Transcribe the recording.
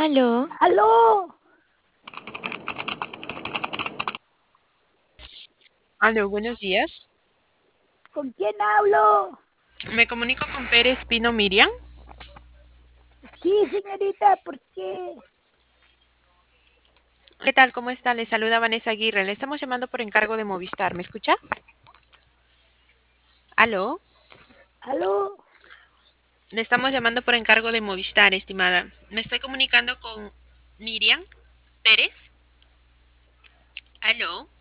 Aló, ¡Aló! Aló, buenos días. ¿Con quién hablo? Me comunico con Pérez Pino Miriam. Sí, señorita, ¿por qué? ¿Qué tal? ¿Cómo está? Le saluda Vanessa Aguirre. Le estamos llamando por encargo de Movistar. ¿Me escucha? Aló. ¿Aló? Le estamos llamando por encargo de Movistar, estimada. Me estoy comunicando con Miriam Pérez. Aló.